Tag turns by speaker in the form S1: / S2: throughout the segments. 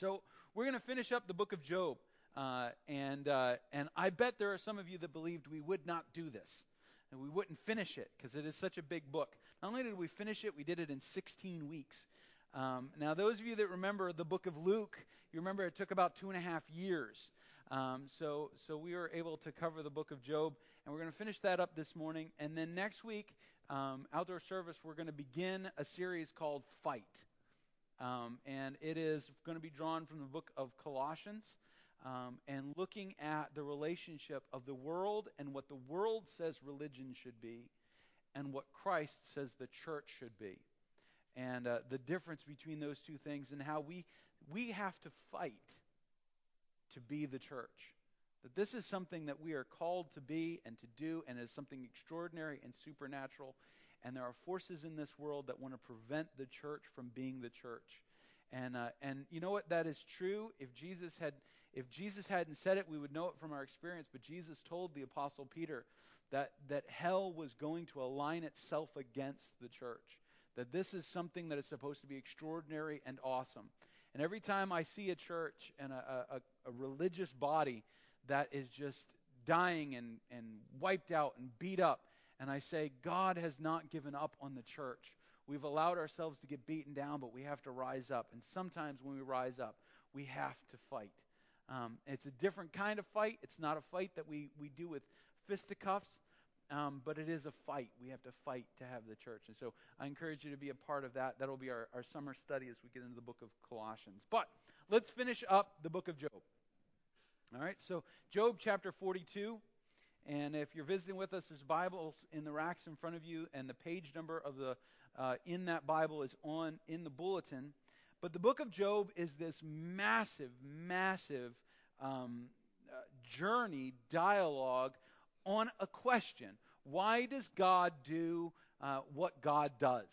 S1: So we're going to finish up the book of Job, and I bet there are some of you that believed we would not do this, and we wouldn't finish it because it is such a big book. Not only did we finish it, we did it in 16 weeks. Now, those of you that remember the book of Luke, you remember it took about 2.5 years. So we were able to cover the book of Job, and we're going to finish that up this morning. And then next week, outdoor service, we're going to begin a series called Fight. And it is going to be drawn from the book of Colossians, and looking at the relationship of the world and what the world says religion should be and what Christ says the church should be. And the difference between those two things and how we have to fight to be the church. That this is something that we are called to be and to do, and is something extraordinary and supernatural. And there are forces in this world that want to prevent the church from being the church. And you know what? That is true. If Jesus hadn't said it, we would know it from our experience. But Jesus told the Apostle Peter that hell was going to align itself against the church. That this is something that is supposed to be extraordinary and awesome. And every time I see a church and a religious body that is just dying and wiped out and beat up, and I say, God has not given up on the church. We've allowed ourselves to get beaten down, but we have to rise up. And sometimes when we rise up, we have to fight. It's a different kind of fight. It's not a fight that we do with fisticuffs, but it is a fight. We have to fight to have the church. And so I encourage you to be a part of that. That'll be our summer study as we get into the book of Colossians. But let's finish up the book of Job. All right, so Job chapter 42. And if you're visiting with us, there's Bibles in the racks in front of you, and the page number of the in that Bible is in the bulletin. But the book of Job is this massive journey, dialogue on a question. Why does God do what God does?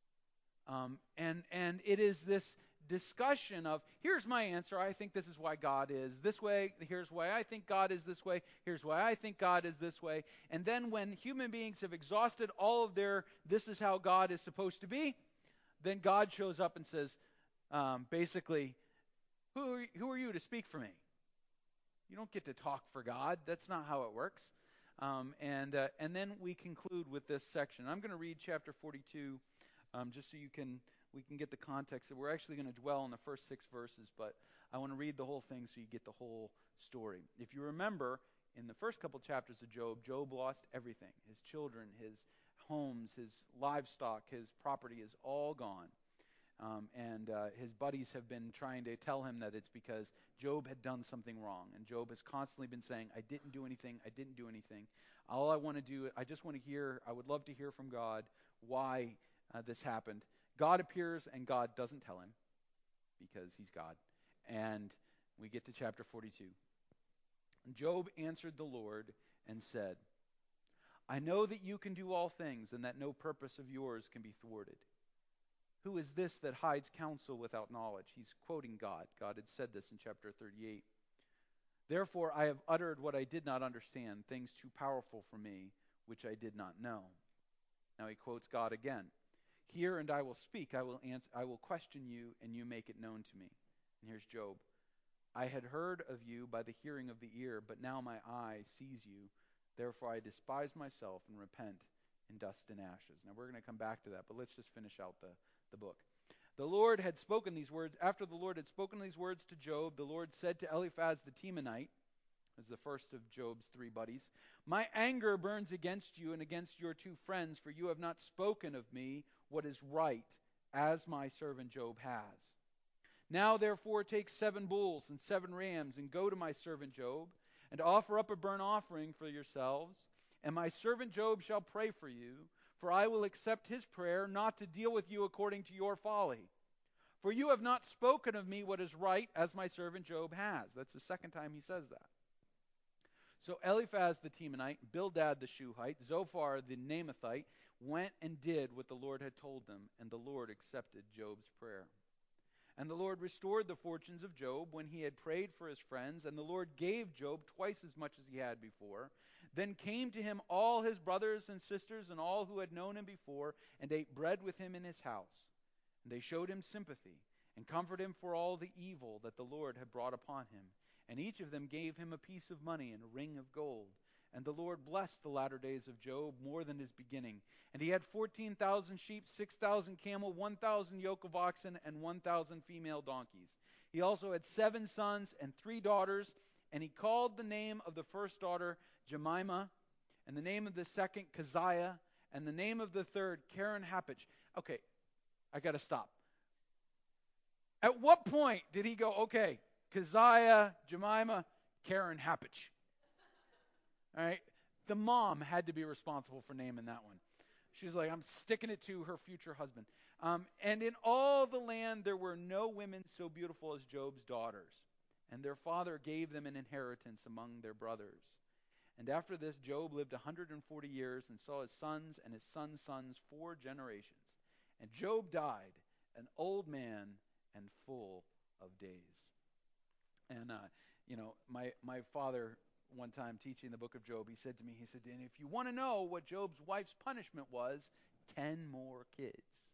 S1: And it is this discussion of, here's my answer, I think this is why God is this way, here's why I think God is this way, here's why I think God is this way. And then when human beings have exhausted all of their, this is how God is supposed to be, then God shows up and says, basically, who are you to speak for me? You don't get to talk for God. That's not how it works. And then we conclude with this section. I'm going to read chapter 42, just so we can get the context. We're actually going to dwell on the first 6 verses, but I want to read the whole thing so you get the whole story. If you remember, in the first couple chapters of Job lost everything. His children, his homes, his livestock, his property is all gone. And his buddies have been trying to tell him that it's because Job had done something wrong. And Job has constantly been saying, I didn't do anything. All I want to do, I would love to hear from God why this happened. God appears and God doesn't tell him because he's God. And we get to chapter 42. Job answered the Lord and said, I know that you can do all things and that no purpose of yours can be thwarted. Who is this that hides counsel without knowledge? He's quoting God. God had said this in chapter 38. Therefore I have uttered what I did not understand, things too powerful for me, which I did not know. Now he quotes God again. Hear and I will speak. I will question you, and you make it known to me. And here's Job. I had heard of you by the hearing of the ear, but now my eye sees you. Therefore I despise myself and repent in dust and ashes. Now we're going to come back to that, but let's just finish out the book. The Lord had spoken these words. After the Lord had spoken these words to Job, the Lord said to Eliphaz the Temanite, as the first of Job's 3 buddies, my anger burns against you and against your 2 friends, for you have not spoken of me what is right, as my servant Job has. Now therefore take 7 bulls and 7 rams, and go to my servant Job, and offer up a burnt offering for yourselves, and my servant Job shall pray for you, for I will accept his prayer, not to deal with you according to your folly. For you have not spoken of me what is right, as my servant Job has. That's the second time he says that. So Eliphaz the Temanite, Bildad the Shuhite, Zophar the Naamathite went and did what the Lord had told them, and the Lord accepted Job's prayer. And the Lord restored the fortunes of Job when he had prayed for his friends, and the Lord gave Job twice as much as he had before. Then came to him all his brothers and sisters and all who had known him before, and ate bread with him in his house. And they showed him sympathy, and comfort him for all the evil that the Lord had brought upon him. And each of them gave him a piece of money and a ring of gold. And the Lord blessed the latter days of Job more than his beginning. And he had 14,000 sheep, 6,000 camel, 1,000 yoke of oxen, and 1,000 female donkeys. He also had 7 sons and 3 daughters. And he called the name of the first daughter Jemimah, and the name of the second Keziah, and the name of the third Keren-Happuch. Okay, I got to stop. At what point did he go, okay, Keziah, Jemimah, Keren-Happuch? All right? The mom had to be responsible for naming that one. She's like, I'm sticking it to her future husband. And in all the land there were no women so beautiful as Job's daughters. And their father gave them an inheritance among their brothers. And after this, Job lived 140 years and saw his sons and his sons' sons 4 generations. And Job died, an old man and full of days. And, my father, one time teaching the book of Job, he said to me, and if you want to know what Job's wife's punishment was, 10 more kids.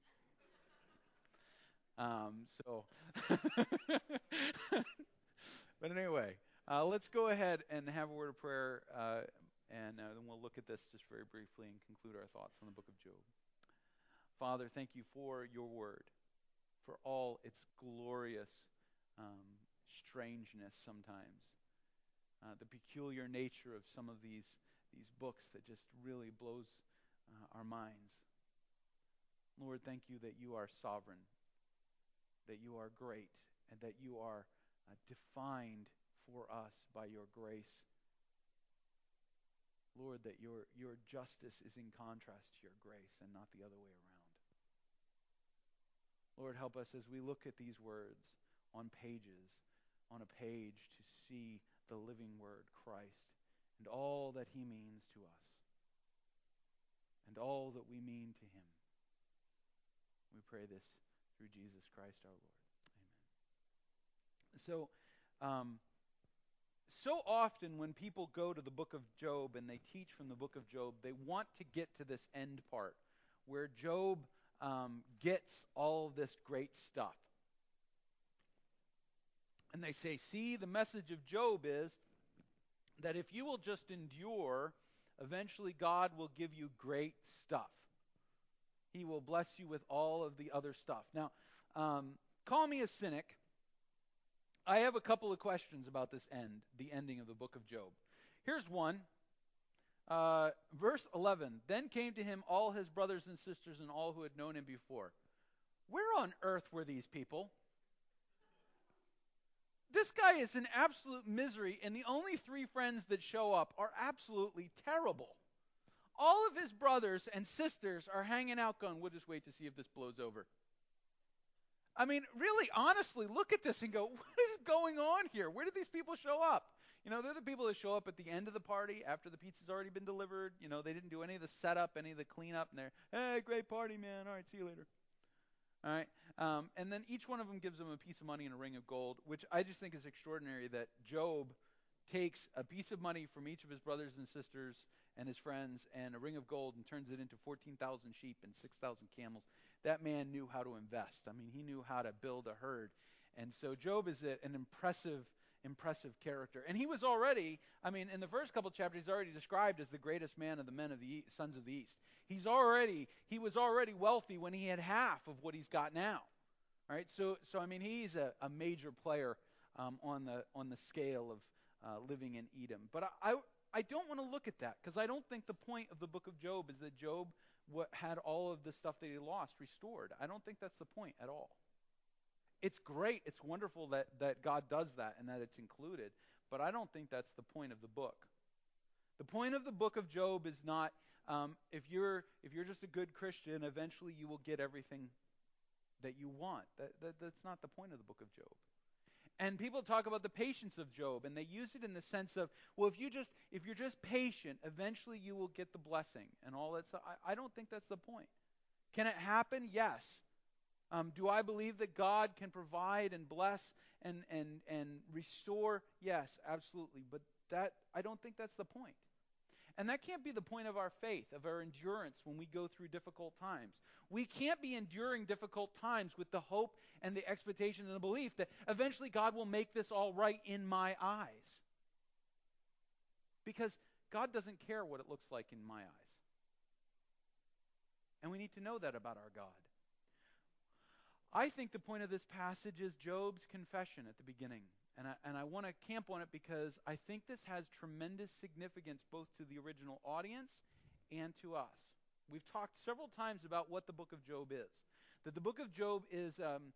S1: But anyway, let's go ahead and have a word of prayer, and then we'll look at this just very briefly and conclude our thoughts on the book of Job. Father, thank you for your word, for all its glorious strangeness sometimes, the peculiar nature of some of these books that just really blows our minds. Lord, thank you that you are sovereign, that you are great, and that you are defined for us by your grace. Lord, that your justice is in contrast to your grace and not the other way around. Lord, help us as we look at these words on a page to see the living word, Christ, and all that he means to us, and all that we mean to him. We pray this through Jesus Christ our Lord. Amen. So often when people go to the book of Job and they teach from the book of Job, they want to get to this end part where Job gets all of this great stuff. And they say, see, the message of Job is that if you will just endure, eventually God will give you great stuff. He will bless you with all of the other stuff. Now, call me a cynic. I have a couple of questions about the ending of the book of Job. Here's one. Verse 11, then came to him all his brothers and sisters and all who had known him before. Where on earth were these people? This guy is in absolute misery, and the only 3 friends that show up are absolutely terrible. All of his brothers and sisters are hanging out going, we'll just wait to see if this blows over. I mean, really, honestly, look at this and go, what is going on here? Where did these people show up? They're the people that show up at the end of the party after the pizza's already been delivered. They didn't do any of the setup, any of the cleanup, and they're, hey, great party, man. All right, see you later. All right. And then each one of them gives them a piece of money and a ring of gold, which I just think is extraordinary that Job takes a piece of money from each of his brothers and sisters and his friends and a ring of gold and turns it into 14,000 sheep and 6,000 camels. That man knew how to invest. I mean, he knew how to build a herd. And so Job is an impressive character. And he was already, in the first couple of chapters, he's already described as the greatest man of the men of the sons of the East. He was already wealthy when he had half of what he's got now. All right, so he's a major player on the scale of living in Edom. But I don't want to look at that, because I don't think the point of the book of Job is that Job had all of the stuff that he lost restored. I don't think that's the point at all. It's great, it's wonderful that God does that and that it's included, but I don't think that's the point of the book. The point of the book of Job is not if you're just a good Christian, eventually you will get everything that you want. That's not the point of the book of Job. And people talk about the patience of Job, and they use it in the sense of, well, if you're just patient, eventually you will get the blessing and all that stuff. I don't think that's the point. Can it happen? Yes. Do I believe that God can provide and bless and restore? Yes, absolutely. But I don't think that's the point. And that can't be the point of our faith, of our endurance when we go through difficult times. We can't be enduring difficult times with the hope and the expectation and the belief that eventually God will make this all right in my eyes. Because God doesn't care what it looks like in my eyes. And we need to know that about our God. I think the point of this passage is Job's confession at the beginning. And I want to camp on it because I think this has tremendous significance both to the original audience and to us. We've talked several times about what the book of Job is. That the book of Job is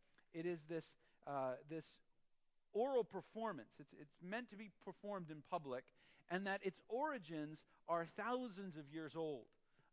S1: this oral performance. It's meant to be performed in public, and that its origins are thousands of years old.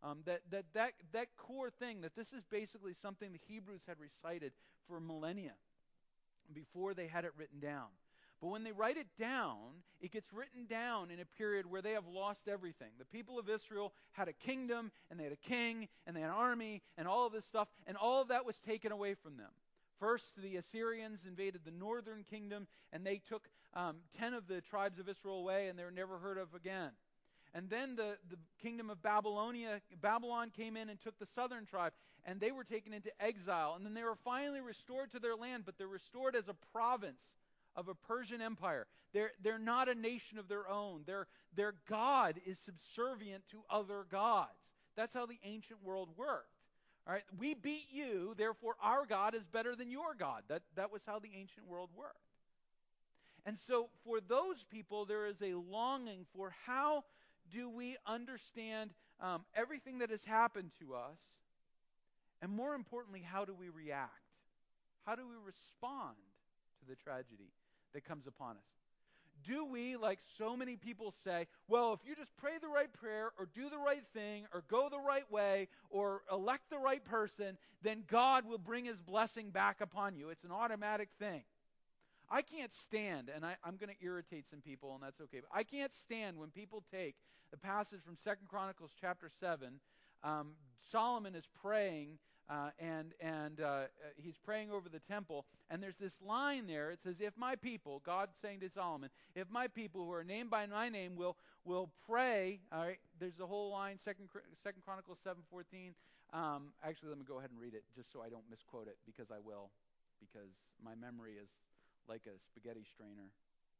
S1: That core thing, that this is basically something the Hebrews had recited for millennia before they had it written down. But when they write it down, it gets written down in a period where they have lost everything. The people of Israel had a kingdom, and they had a king, and they had an army, and all of this stuff, and all of that was taken away from them. First, the Assyrians invaded the northern kingdom, and they took 10 of the tribes of Israel away, and they were never heard of again. And then the kingdom of Babylon came in and took the southern tribe, and they were taken into exile. And then they were finally restored to their land, but they're restored as a province of a Persian empire. They're not a nation of their own. Their God is subservient to other gods. That's how the ancient world worked. All right, we beat you, therefore our God is better than your God. That was how the ancient world worked. And so for those people, there is a longing for how do we understand everything that has happened to us, and more importantly, how do we react? How do we respond to the tragedy that comes upon us? Do we, like so many people say, well, if you just pray the right prayer or do the right thing or go the right way or elect the right person, then God will bring his blessing back upon you. It's an automatic thing. I can't stand, and I'm going to irritate some people, and that's okay, but I can't stand when people take the passage from 2 Chronicles chapter 7. Solomon is praying, and he's praying over the temple, and there's this line there. It says, if my people, God saying to Solomon, if my people who are named by my name will pray, all right, there's the whole line, 2 Chronicles 7:14. Actually, let me go ahead and read it just so I don't misquote it, because I will, because my memory is like a spaghetti strainer.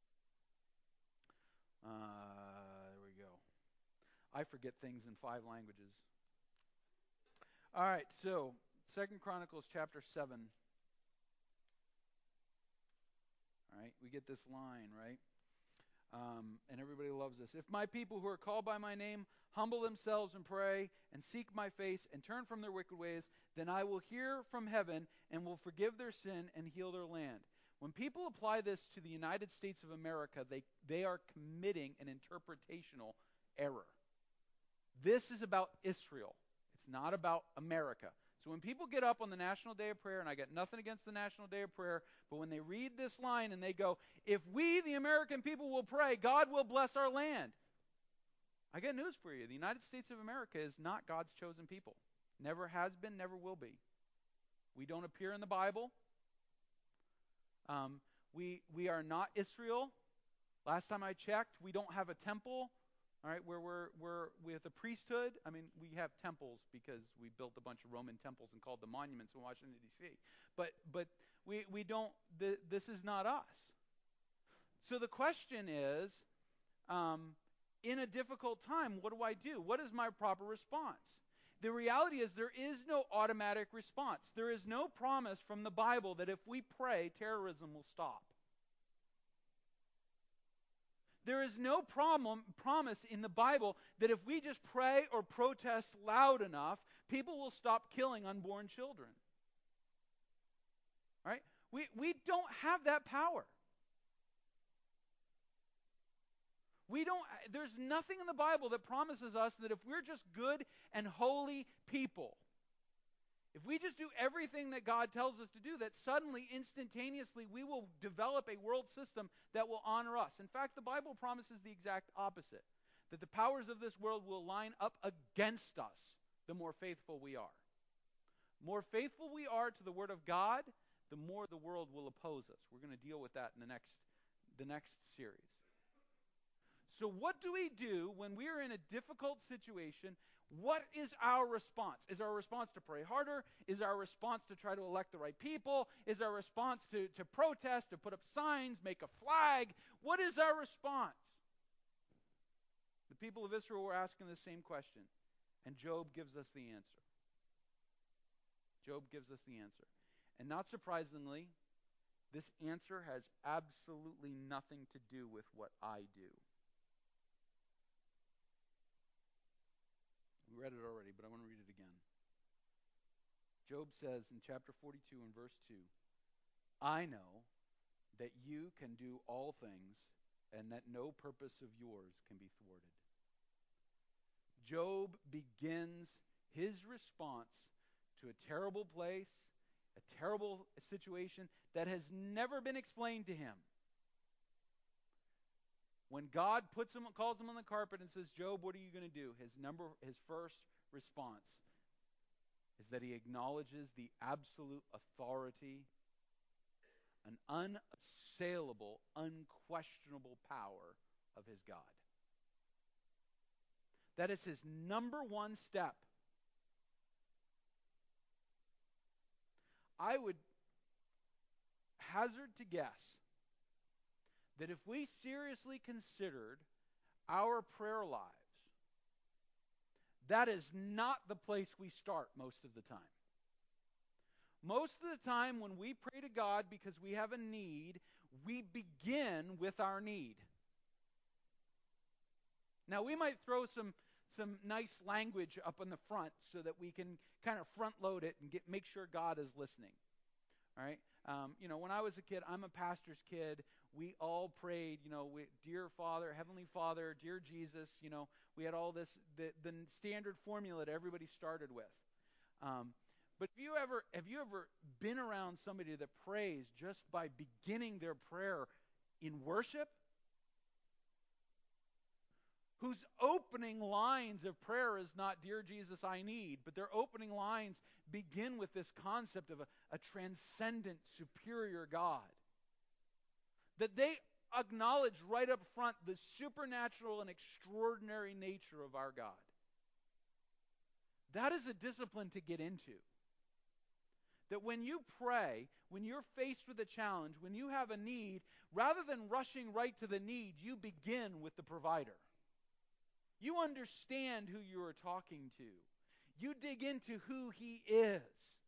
S1: There we go. I forget things in 5 languages. All right, so 2 Chronicles chapter 7. All right, we get this line, right? And everybody loves this. If my people who are called by my name humble themselves and pray and seek my face and turn from their wicked ways, then I will hear from heaven and will forgive their sin and heal their land. When people apply this to the United States of America, they are committing an interpretational error. This is about Israel. It's not about America. So when people get up on the National Day of Prayer, and I got nothing against the National Day of Prayer, but when they read this line and they go, if we, the American people, will pray, God will bless our land. I got news for you. The United States of America is not God's chosen people. Never has been, never will be. We don't appear in the Bible. We are not Israel. Last time I checked, we don't have a temple, all right, where we have the priesthood. I mean, we have temples because we built a bunch of Roman temples and called them monuments in Washington, D.C. But we don't, this is not us. So the question is, in a difficult time, what do? What is my proper response? The reality is there is no automatic response. There is no promise from the Bible that if we pray, terrorism will stop. There is no promise in the Bible that if we just pray or protest loud enough, people will stop killing unborn children. All right? We don't have that power. There's nothing in the Bible that promises us that if we're just good and holy people, if we just do everything that God tells us to do, that suddenly, instantaneously, we will develop a world system that will honor us. In fact, the Bible promises the exact opposite, that the powers of this world will line up against us the more faithful we are. More faithful we are to the Word of God, the more the world will oppose us. We're going to deal with that in the next series. So what do we do when we are in a difficult situation What is our response? Is our response to pray harder? Is our response to try to elect the right people? Is our response to protest, to put up signs, make a flag? What is our response? The people of Israel were asking the same question, and Job gives us the answer. Job gives us the answer. And not surprisingly, this answer has absolutely nothing to do with what I do. We read it already, but I want to read it again. Job says in chapter 42 and verse 2, I know that you can do all things, and that no purpose of yours can be thwarted. Job begins his response to a terrible place, a terrible situation that has never been explained to him. When God calls him on the carpet and says, Job, what are you going to do? His first response is that he acknowledges the absolute authority, an unassailable, unquestionable power of his God. That is his number one step. I would hazard to guess that if we seriously considered our prayer lives, that is not the place we start most of the time. Most of the time when we pray to God because we have a need, we begin with our need. Now, we might throw some nice language up on the front so that we can kind of front load it and make sure God is listening. All right? When I was a kid, I'm a pastor's kid. We all prayed, dear Father, Heavenly Father, dear Jesus. We had all this, the standard formula that everybody started with. But have you ever been around somebody that prays just by beginning their prayer in worship? Whose opening lines of prayer is not, Dear Jesus, I need, but their opening lines begin with this concept of a transcendent, superior God. That they acknowledge right up front the supernatural and extraordinary nature of our God. That is a discipline to get into. That when you pray, when you're faced with a challenge, when you have a need, rather than rushing right to the need, you begin with the provider. You understand who you are talking to. You dig into who he is.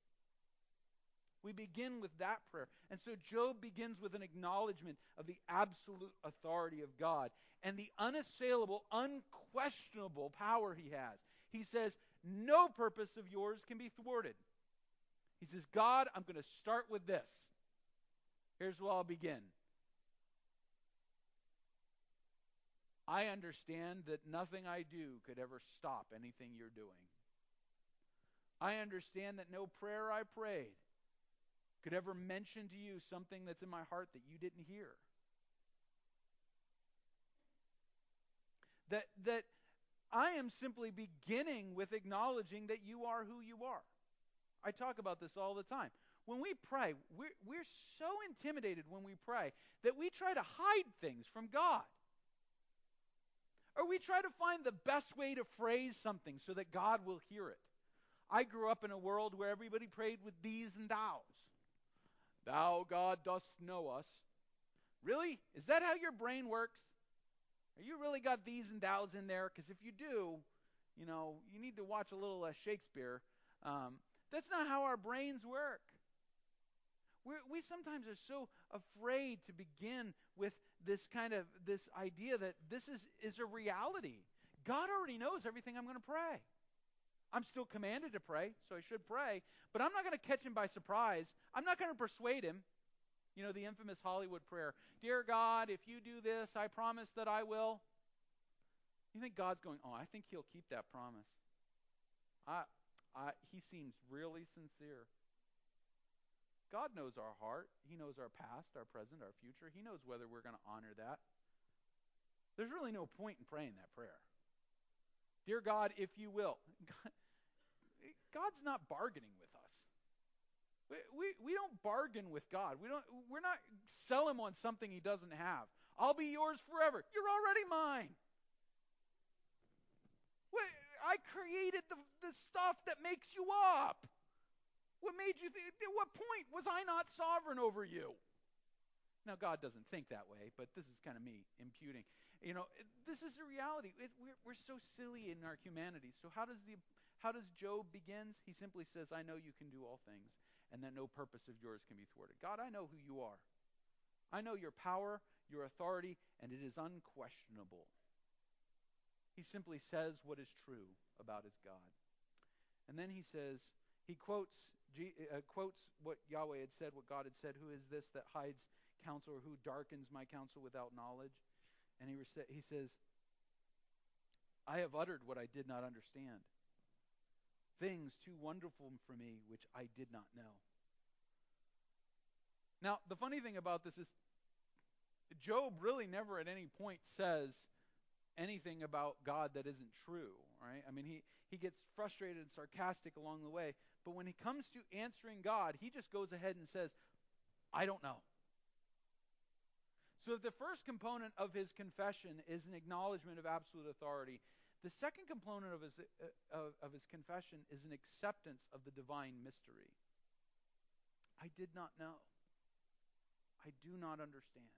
S1: We begin with that prayer. And so Job begins with an acknowledgement of the absolute authority of God and the unassailable, unquestionable power he has. He says, no purpose of yours can be thwarted. He says, God, I'm going to start with this. Here's where I'll begin. I understand that nothing I do could ever stop anything you're doing. I understand that no prayer I prayed could ever mention to you something that's in my heart that you didn't hear. That I am simply beginning with acknowledging that you are who you are. I talk about this all the time. When we pray, we're so intimidated when we pray that we try to hide things from God. Or we try to find the best way to phrase something so that God will hear it. I grew up in a world where everybody prayed with these and thous. Thou, God, dost know us. Really? Is that how your brain works? Are you really got these and thous in there? Because if you do, you need to watch a little Shakespeare. That's not how our brains work. We sometimes are so afraid to begin with this idea that this is a reality. God already knows everything I'm going to pray. I'm still commanded to pray, so I should pray, but I'm not going to catch him by surprise. I'm not going to persuade him. The infamous Hollywood prayer, Dear God, if you do this, I promise that I will. You think God's going, I think he'll keep that promise. He seems really sincere. God knows our heart. He knows our past, our present, our future. He knows whether we're going to honor that. There's really no point in praying that prayer. Dear God, if you will. God's not bargaining with us. We don't bargain with God. We're not sell him on something he doesn't have. I'll be yours forever. You're already mine. I created the stuff that makes you up. What made you think? At what point was I not sovereign over you? Now, God doesn't think that way, but this is kind of me imputing. This is the reality. We're so silly in our humanity. So how does Job begins? He simply says, I know you can do all things, and that no purpose of yours can be thwarted. God, I know who you are. I know your power, your authority, and it is unquestionable. He simply says what is true about his God. And then he quotes what Yahweh had said, what God had said, who is this that hides counsel, or who darkens my counsel without knowledge? And he says, I have uttered what I did not understand, things too wonderful for me which I did not know. Now, the funny thing about this is Job really never at any point says anything about God that isn't true, right? I mean, he gets frustrated and sarcastic along the way, but when he comes to answering God, he just goes ahead and says, I don't know. So if the first component of his confession is an acknowledgement of absolute authority, the second component of his confession is an acceptance of the divine mystery. I did not know. I do not understand.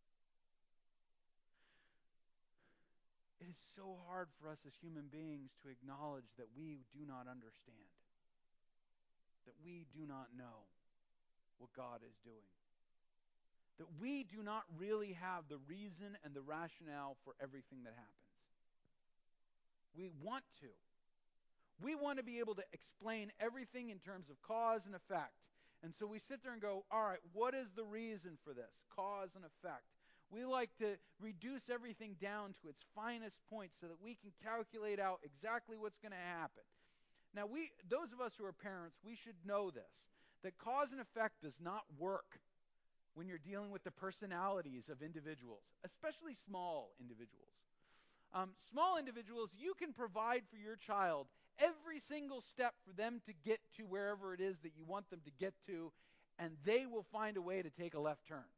S1: It is so hard for us as human beings to acknowledge that we do not understand, that we do not know what God is doing, that we do not really have the reason and the rationale for everything that happens. We want to. We want to be able to explain everything in terms of cause and effect. And so we sit there and go, all right, what is the reason for this? Cause and effect. We like to reduce everything down to its finest point so that we can calculate out exactly what's going to happen. Now, those of us who are parents, we should know this, that cause and effect does not work when you're dealing with the personalities of individuals, especially small individuals. Small individuals, you can provide for your child every single step for them to get to wherever it is that you want them to get to, and they will find a way to take a left turn.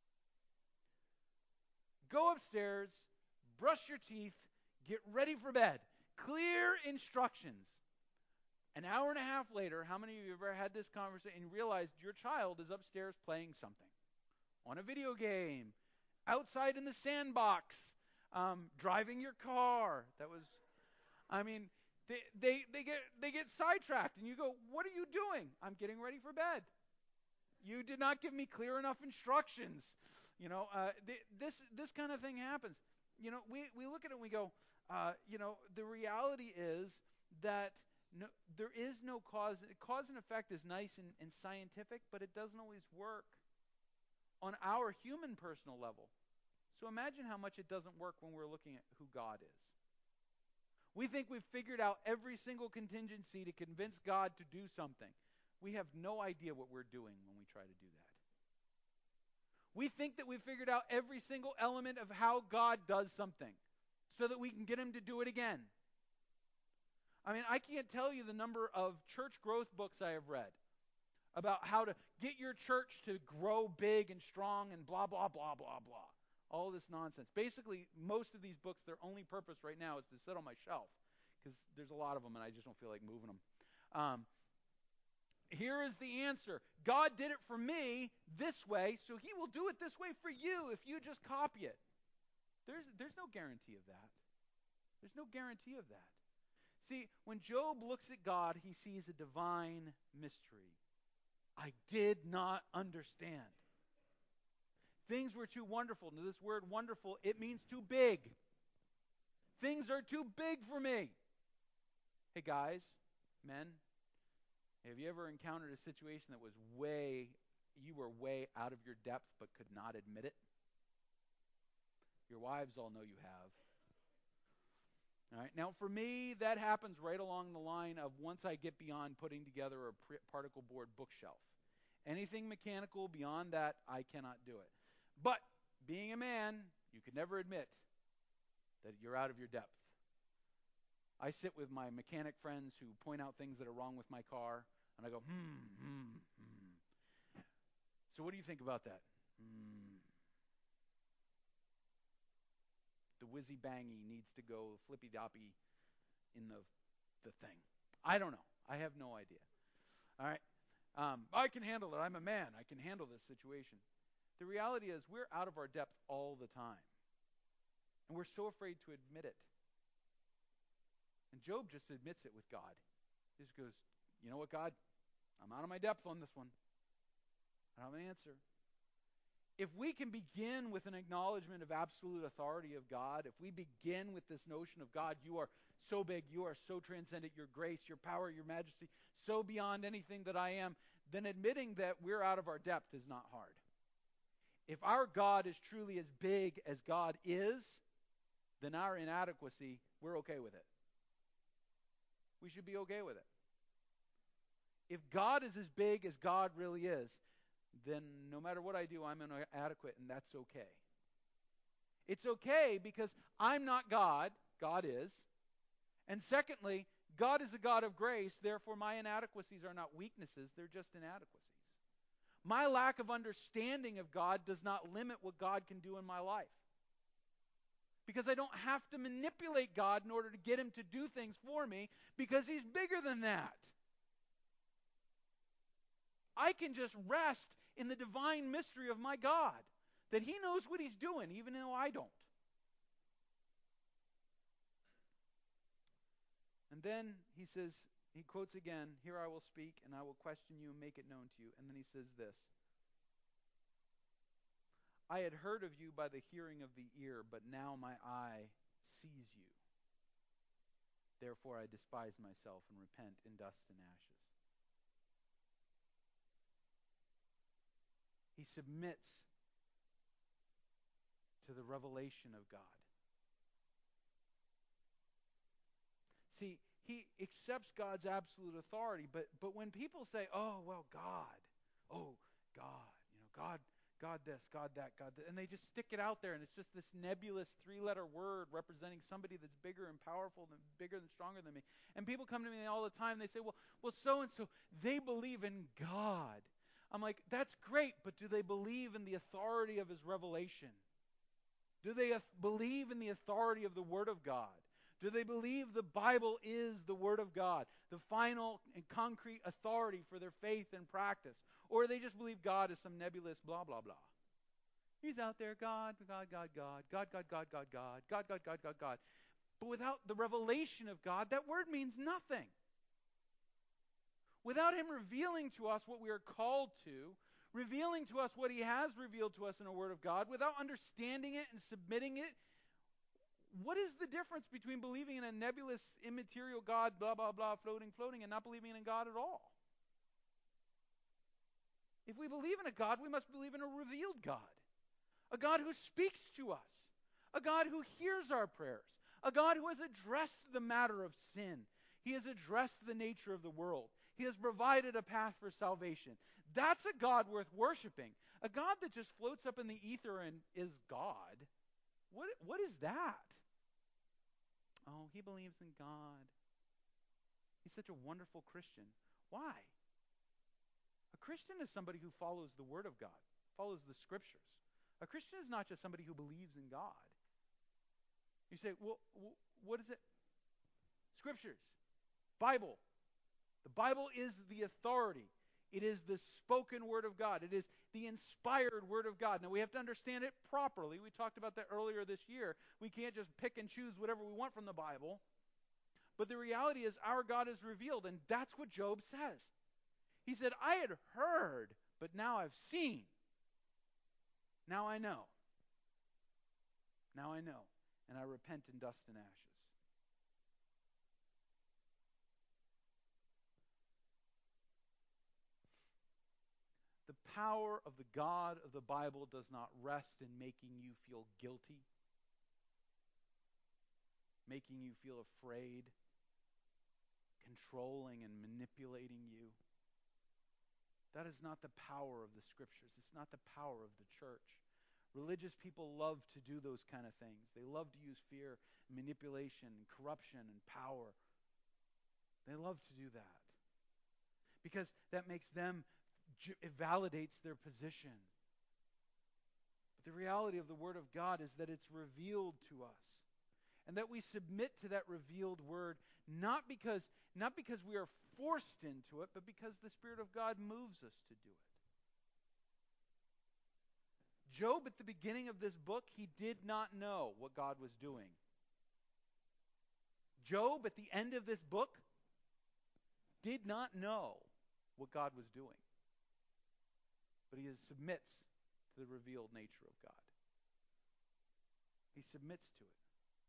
S1: Go upstairs, brush your teeth, get ready for bed. Clear instructions. An hour and a half later, how many of you have ever had this conversation and realized your child is upstairs playing something? On a video game, outside in the sandbox, driving your car. They get sidetracked, and you go, "What are you doing?" "I'm getting ready for bed." "You did not give me clear enough instructions." This kind of thing happens. We look at it and we go, the reality is that there is no cause. Cause and effect is nice and scientific, but it doesn't always work on our human personal level. So imagine how much it doesn't work when we're looking at who God is. We think we've figured out every single contingency to convince God to do something. We have no idea what we're doing when we try to do that. We think that we've figured out every single element of how God does something so that we can get him to do it again. I mean, I can't tell you the number of church growth books I have read about how to get your church to grow big and strong and blah, blah, blah, blah, blah. All this nonsense. Basically, most of these books, their only purpose right now is to sit on my shelf because there's a lot of them and I just don't feel like moving them. Here is the answer. God did it for me this way, so he will do it this way for you if you just copy it. There's no guarantee of that. There's no guarantee of that. See, when Job looks at God, he sees a divine mystery. I did not understand. Things were too wonderful. Now, this word wonderful, it means too big. Things are too big for me. Hey, guys, men, have you ever encountered a situation that you were way out of your depth but could not admit it? Your wives all know you have. All right. Now, for me, that happens right along the line of once I get beyond putting together a particle board bookshelf. Anything mechanical beyond that, I cannot do it. But being a man, you can never admit that you're out of your depth. I sit with my mechanic friends who point out things that are wrong with my car, and I go, So what do you think about that? The whizzy bangy needs to go flippy doppy in the the thing. I don't know. I have no idea. All right. I can handle it. I'm a man. I can handle this situation. The reality is we're out of our depth all the time. And we're so afraid to admit it. And Job just admits it with God. He just goes, you know what, God? I'm out of my depth on this one. I don't have an answer. If we can begin with an acknowledgement of absolute authority of God, if we begin with this notion of God, you are so big, you are so transcendent, your grace, your power, your majesty, so beyond anything that I am, then admitting that we're out of our depth is not hard. If our God is truly as big as God is, then our inadequacy, we're okay with it. We should be okay with it. If God is as big as God really is, then no matter what I do, I'm inadequate, and that's okay. It's okay because I'm not God. God is. And secondly, God is a God of grace. Therefore, my inadequacies are not weaknesses. They're just inadequacies. My lack of understanding of God does not limit what God can do in my life. Because I don't have to manipulate God in order to get him to do things for me, because he's bigger than that. I can just rest in the divine mystery of my God, that he knows what he's doing, even though I don't. And then he says, he quotes again, here I will speak, and I will question you and make it known to you. And then he says this, I had heard of you by the hearing of the ear, but now my eye sees you. Therefore I despise myself and repent in dust and ashes. He submits to the revelation of God. See, he accepts God's absolute authority, but when people say, oh, well, God, God this, God that, and they just stick it out there, and it's just this nebulous three-letter word representing somebody that's bigger and powerful, and bigger and stronger than me. And people come to me all the time, and they say, well, so-and-so, they believe in God. I'm like, that's great, but do they believe in the authority of his revelation? Do they believe in the authority of the Word of God? Do they believe the Bible is the Word of God, the final and concrete authority for their faith and practice? Or they just believe God is some nebulous blah, blah, blah? He's out there, God, God, God, God, God, God, God, God, God, God, God, God, God, God. But without the revelation of God, that word means nothing. Without him revealing to us what we are called to, revealing to us what he has revealed to us in the Word of God, without understanding it and submitting it, what is the difference between believing in a nebulous, immaterial God, blah, blah, blah, floating, and not believing in God at all? If we believe in a God, we must believe in a revealed God. A God who speaks to us. A God who hears our prayers. A God who has addressed the matter of sin. He has addressed the nature of the world. He has provided a path for salvation. That's a God worth worshiping. A God that just floats up in the ether and is God. What is that? Oh, he believes in God. He's such a wonderful Christian. Why? A Christian is somebody who follows the Word of God, follows the Scriptures. A Christian is not just somebody who believes in God. You say, well, what is it? Scriptures. Bible. The Bible is the authority. It is the spoken Word of God. It is the inspired Word of God. Now, we have to understand it properly. We talked about that earlier this year. We can't just pick and choose whatever we want from the Bible. But the reality is our God is revealed, and that's what Job says. He said, I had heard, but now I've seen. Now I know. Now I know. And I repent in dust and ashes. The power of the God of the Bible does not rest in making you feel guilty, making you feel afraid, controlling and manipulating you. That is not the power of the Scriptures. It's not the power of the church. Religious people love to do those kind of things. They love to use fear, manipulation, and corruption, and power. They love to do that because that makes them, it validates their position. But the reality of the Word of God is that it's revealed to us. and that we submit to that revealed word, not because we are forced into it, but because the Spirit of God moves us to do it. Job, at the beginning of this book, he did not know what God was doing. Job, at the end of this book, did not know what God was doing. But he submits to the revealed nature of God. He submits to it.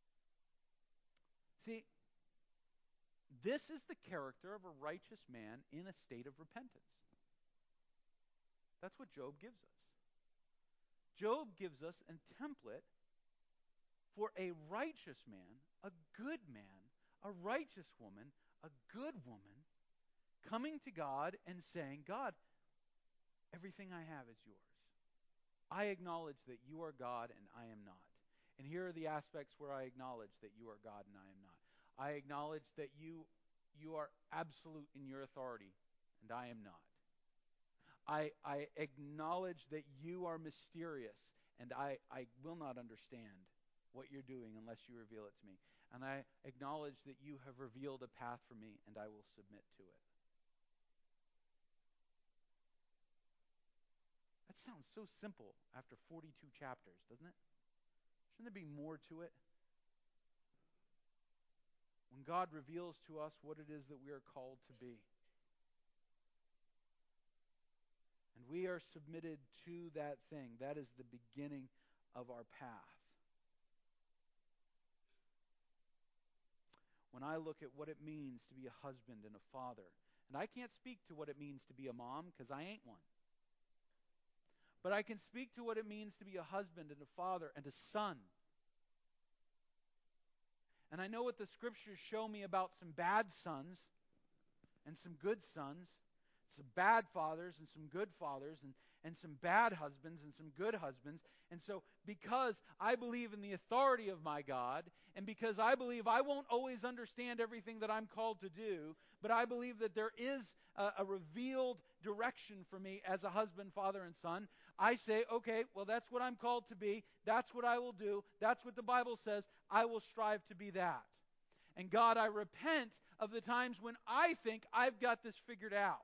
S1: See, this is the character of a righteous man in a state of repentance. That's what Job gives us. Job gives us a template for a righteous man, a good man, a righteous woman, a good woman, coming to God and saying, God, everything I have is yours. I acknowledge that you are God and I am not. And here are the aspects where I acknowledge that you are God and I am not. I acknowledge that you are absolute in your authority and I am not. I acknowledge that you are mysterious and I will not understand what you're doing unless you reveal it to me. And I acknowledge that you have revealed a path for me and I will submit to it. That sounds so simple after 42 chapters, doesn't it? Shouldn't there be more to it? When God reveals to us what it is that we are called to be. And we are submitted to that thing. That is the beginning of our path. When I look at what it means to be a husband and a father, and I can't speak to what it means to be a mom because I ain't one. But I can speak to what it means to be a husband and a father and a son. And I know what the scriptures show me about some bad sons and some good sons, some bad fathers and some good fathers, and some bad husbands and some good husbands. And so because I believe in the authority of my God, and because I believe I won't always understand everything that I'm called to do, but I believe that there is a revealed direction for me as a husband, father, and son, I say, okay, well, that's what I'm called to be. That's what I will do. That's what the Bible says. I will strive to be that. And God, I repent of the times when I think I've got this figured out.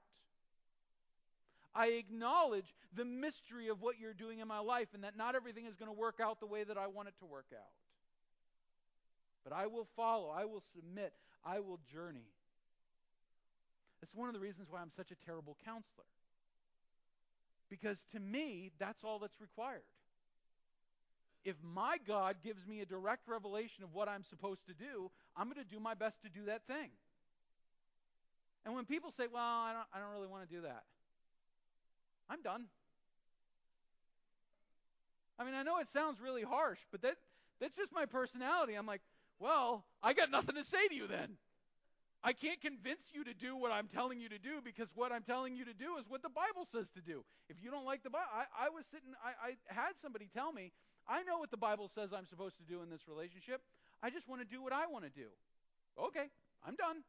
S1: I acknowledge the mystery of what you're doing in my life and that not everything is going to work out the way that I want it to work out. But I will follow. I will submit. I will journey. That's one of the reasons why I'm such a terrible counselor. Because to me, that's all that's required. If my God gives me a direct revelation of what I'm supposed to do, I'm going to do my best to do that thing. And when people say, well, I don't really want to do that, I'm done. I mean, I know it sounds really harsh, but that's just my personality. I'm like, well, I got nothing to say to you then. I can't convince you to do what I'm telling you to do because what I'm telling you to do is what the Bible says to do. If you don't like the Bible, I had somebody tell me, I know what the Bible says I'm supposed to do in this relationship. I just want to do what I want to do. Okay, I'm done.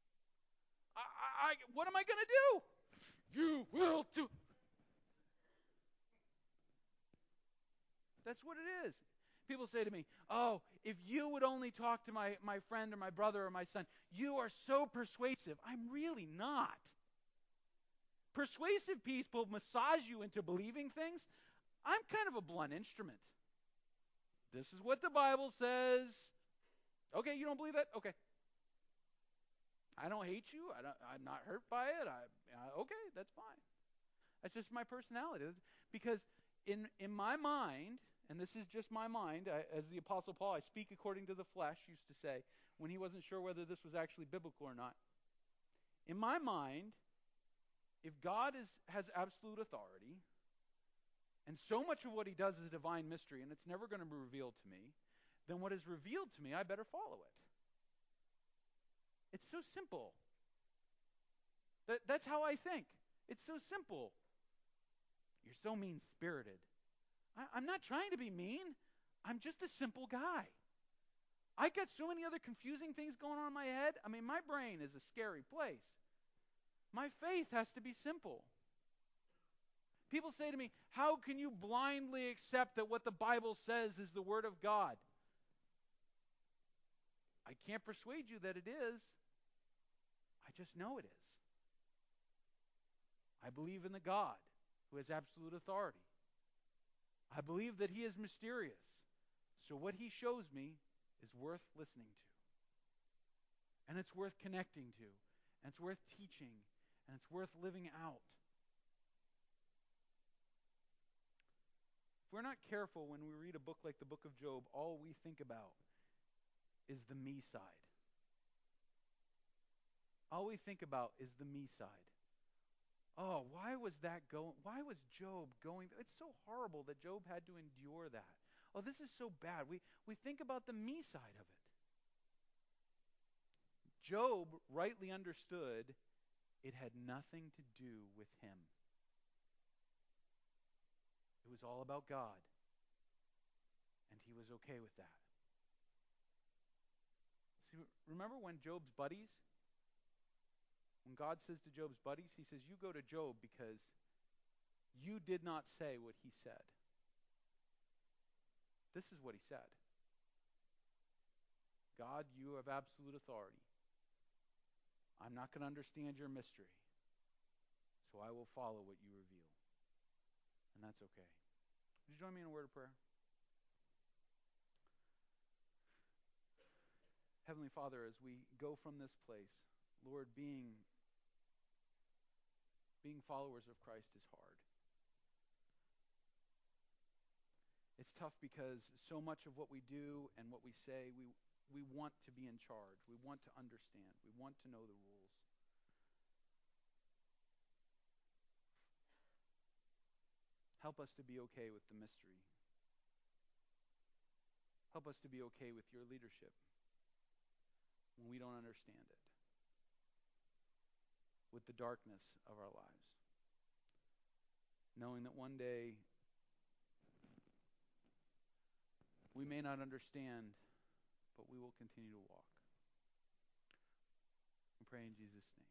S1: What am I going to do? You will do. That's what it is. People say to me, oh, if you would only talk to my friend or my brother or my son, you are so persuasive. I'm really not. Persuasive people massage you into believing things. I'm kind of a blunt instrument. This is what the Bible says. Okay, you don't believe that? Okay. I don't hate you. I'm not hurt by it. Okay, that's fine. That's just my personality. Because in my mind, and this is just my mind, as the Apostle Paul, I speak according to the flesh, used to say, when he wasn't sure whether this was actually biblical or not. In my mind, if God has absolute authority, and so much of what he does is a divine mystery, and it's never going to be revealed to me, then what is revealed to me, I better follow it. It's so simple. That's how I think. It's so simple. You're so mean-spirited. I'm not trying to be mean. I'm just a simple guy. I got so many other confusing things going on in my head. I mean, my brain is a scary place. My faith has to be simple. People say to me, how can you blindly accept that what the Bible says is the Word of God? I can't persuade you that it is. I just know it is. I believe in the God who has absolute authority. I believe that he is mysterious. So what he shows me is worth listening to. And it's worth connecting to. And it's worth teaching. And it's worth living out. If we're not careful when we read a book like the book of Job, all we think about is the me side. All we think about is the me side. Oh, why was Job going? It's so horrible that Job had to endure that. Oh, this is so bad. We think about the me side of it. Job rightly understood it had nothing to do with him. It was all about God. And he was okay with that. See, remember when Job's buddies, when God says to Job's buddies, he says, you go to Job because you did not say what he said. This is what he said. God, you have absolute authority. I'm not going to understand your mystery, so I will follow what you reveal. And that's okay. Would you join me in a word of prayer? Heavenly Father, as we go from this place, Lord, being followers of Christ is hard. It's tough because so much of what we do and what we say, we want to be in charge. We want to understand. We want to know the rules. Help us to be okay with the mystery. Help us to be okay with your leadership when we don't understand it, with the darkness of our lives, knowing that one day we may not understand, but we will continue to walk. I pray in Jesus' name.